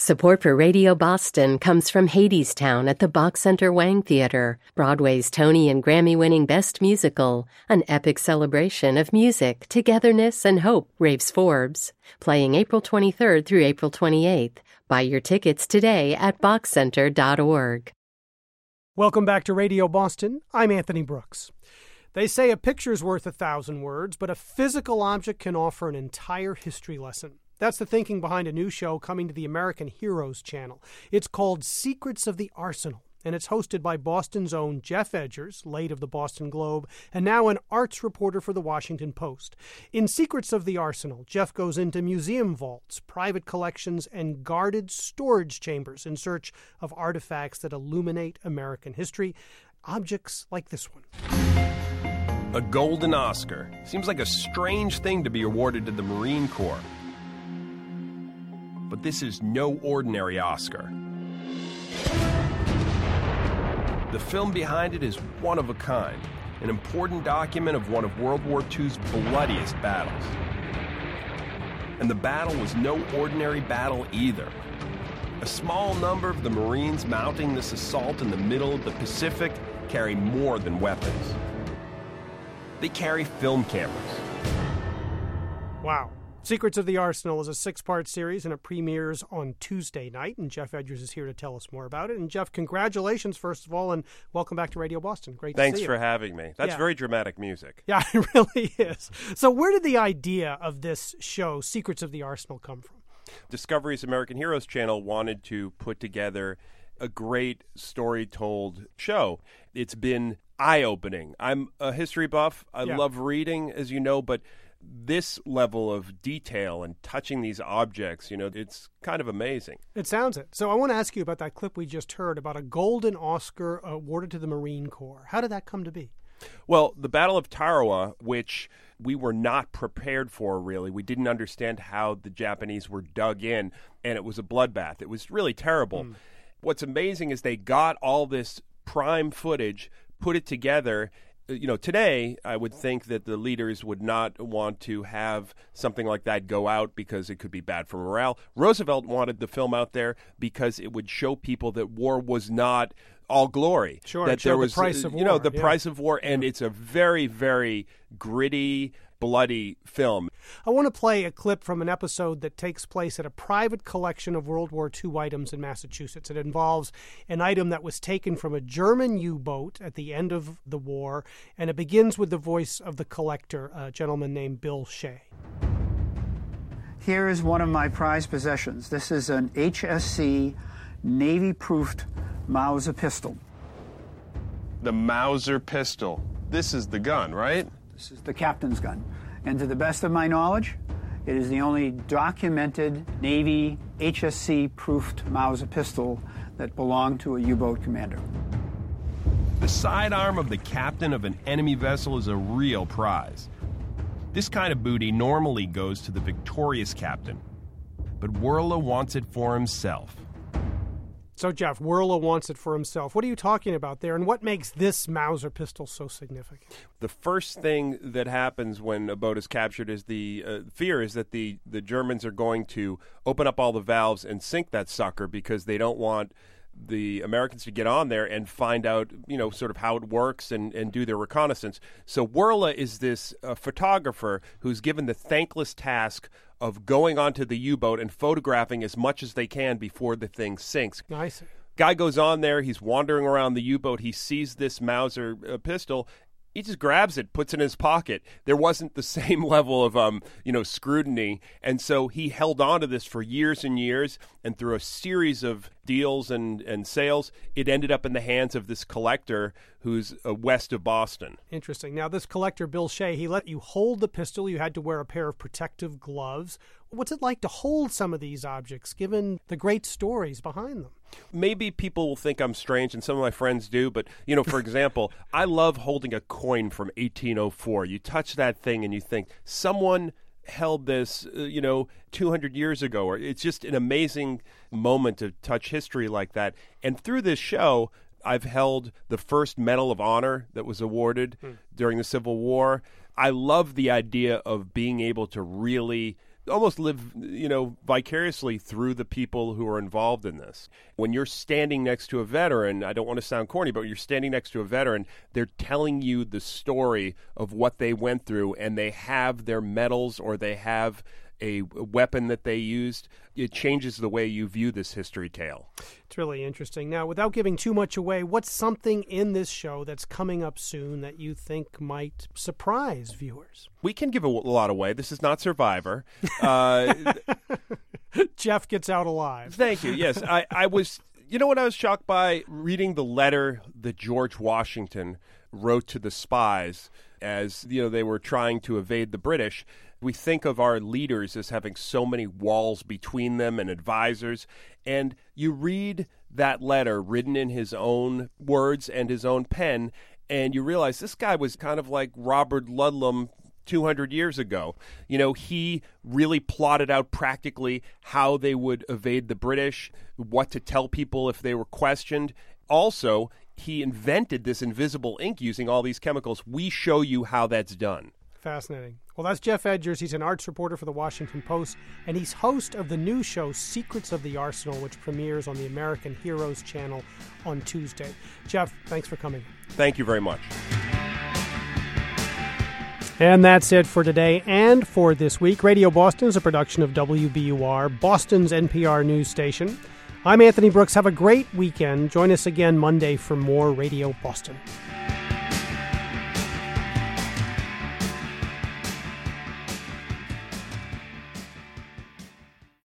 Support for Radio Boston comes from Hadestown at the Bach Center Wang Theater, Broadway's Tony and Grammy-winning Best Musical, an epic celebration of music, togetherness, and hope, raves Forbes. Playing April 23rd through April 28th. Buy your tickets today at bachcenter.org. Welcome back to Radio Boston. I'm Anthony Brooks. They say a picture's worth 1,000 words, but a physical object can offer an entire history lesson. That's the thinking behind a new show coming to the American Heroes channel. It's called Secrets of the Arsenal, and it's hosted by Boston's own Jeff Edgers, late of the Boston Globe, and now an arts reporter for the Washington Post. In Secrets of the Arsenal, Jeff goes into museum vaults, private collections, and guarded storage chambers in search of artifacts that illuminate American history, objects like this one. A golden Oscar. Seems like a strange thing to be awarded to the Marine Corps. But this is no ordinary Oscar. The film behind it is one of a kind, an important document of one of World War II's bloodiest battles. And the battle was no ordinary battle either. A small number of the Marines mounting this assault in the middle of the Pacific carry more than weapons. They carry film cameras. Wow. Secrets of the Arsenal is a 6-part series, and it premieres on Tuesday night, and Jeff Edgers is here to tell us more about it. And Jeff, congratulations, first of all, and welcome back to Radio Boston. Great to see you. Thanks for having me. That's very dramatic music. Yeah, it really is. So where did the idea of this show, Secrets of the Arsenal, come from? Discovery's American Heroes channel wanted to put together a great story-told show. It's been eye-opening. I'm a history buff. I love reading, as you know, but this level of detail and touching these objects, it's kind of amazing. It sounds it. So I want to ask you about that clip we just heard about a golden Oscar awarded to the Marine Corps. How did that come to be? Well, the Battle of Tarawa, which we were not prepared for, really. We didn't understand how the Japanese were dug in, and it was a bloodbath. It was really terrible. What's amazing is they got all this prime footage, put it together. Today, I would think that the leaders would not want to have something like that go out because it could be bad for morale. Roosevelt wanted the film out there because it would show people that war was not all glory. Sure, that there was the price of war. The price of war, and it's a very, very gritty, bloody film. I want to play a clip from an episode that takes place at a private collection of World War II items in Massachusetts. It involves an item that was taken from a German U-boat at the end of the war, and it begins with the voice of the collector, a gentleman named Bill Shea. Here is one of my prized possessions. This is an HSC Navy-proofed Mauser pistol. The Mauser pistol. This is the gun, right? This is the captain's gun. And to the best of my knowledge, it is the only documented Navy HSC-proofed Mauser pistol that belonged to a U-boat commander. The sidearm of the captain of an enemy vessel is a real prize. This kind of booty normally goes to the victorious captain, but Worla wants it for himself. So, Jeff, Worla wants it for himself. What are you talking about there, and what makes this Mauser pistol so significant? The first thing that happens when a boat is captured is the fear is that the Germans are going to open up all the valves and sink that sucker because they don't want the Americans to get on there and find out, sort of how it works and do their reconnaissance. So Worla is this photographer who's given the thankless task of going onto the U-boat and photographing as much as they can before the thing sinks. Nice. Guy goes on there, he's wandering around the U-boat, he sees this Mauser pistol, he just grabs it, puts it in his pocket. There wasn't the same level of, scrutiny. And so he held on to this for years and years. And through a series of deals and sales, it ended up in the hands of this collector who's west of Boston. Interesting. Now, this collector, Bill Shea, he let you hold the pistol. You had to wear a pair of protective gloves. What's it like to hold some of these objects, given the great stories behind them? Maybe people will think I'm strange, and some of my friends do, but, for example, I love holding a coin from 1804. You touch that thing and you think, someone held this, 200 years ago. Or it's just an amazing moment to touch history like that. And through this show, I've held the first Medal of Honor that was awarded during the Civil War. I love the idea of being able to really almost live, vicariously through the people who are involved in this. When you're standing next to a veteran, I don't want to sound corny, but you're standing next to a veteran, they're telling you the story of what they went through, and they have their medals or they have a weapon that they used. It changes the way you view this history tale. It's really interesting. Now, without giving too much away, what's something in this show that's coming up soon that you think might surprise viewers? We can give a lot away. This is not Survivor. Jeff gets out alive. Thank you. Yes, I was... You know what I was shocked by? Reading the letter that George Washington wrote to the spies as, they were trying to evade the British. We think of our leaders as having so many walls between them and advisors. And you read that letter written in his own words and his own pen, and you realize this guy was kind of like Robert Ludlum 200 years ago. He really plotted out practically how they would evade the British, what to tell people if they were questioned. Also, he invented this invisible ink using all these chemicals. We show you how that's done. Fascinating. Well, that's Jeff Edgers. He's an arts reporter for the Washington Post, and he's host of the new show Secrets of the Arsenal, which premieres on the American Heroes channel on Tuesday. Jeff, thanks for coming. Thank you very much. And that's it for today and for this week. Radio Boston is a production of WBUR, Boston's NPR news station. I'm Anthony Brooks. Have a great weekend. Join us again Monday for more Radio Boston.